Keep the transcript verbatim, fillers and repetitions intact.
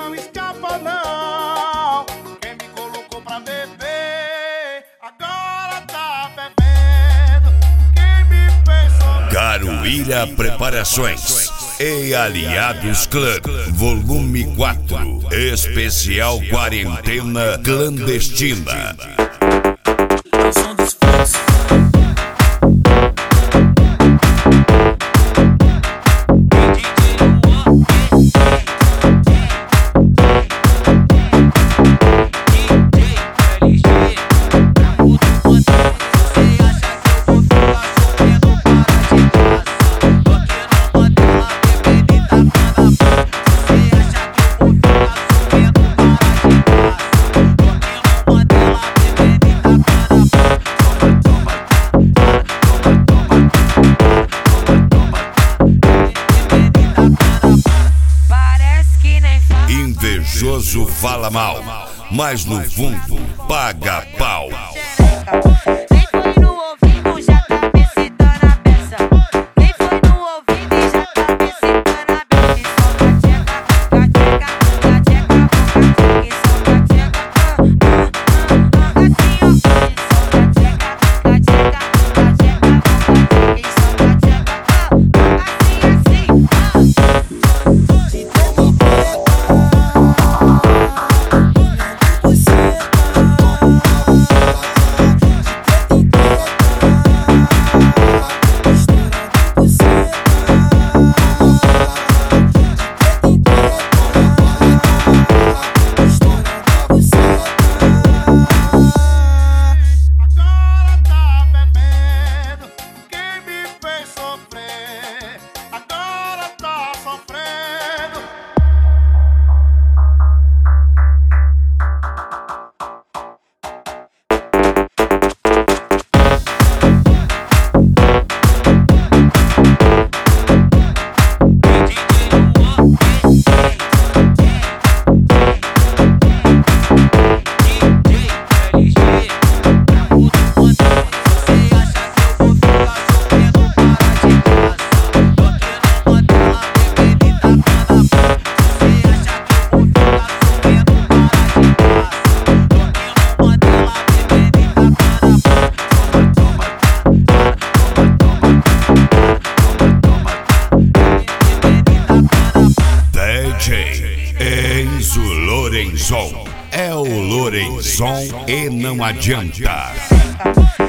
não escapa não. Quem me colocou pra beber, agora tá bebendo. Quem me fez sofrer. Caruíra Preparações e Aliados Clã, volume quatro, especial quarentena clandestina. Invejoso fala mal, mas no fundo paga pau. Nem foi no ouvido, já tá me citando a peça. Nem foi no ouvido e já tá me citando a peça. E solta tcheca, cateca, cateca, e solta tcheca, assim, ó. Assim, ó. Enzo Lorenzon é o Lorenzon e não adianta.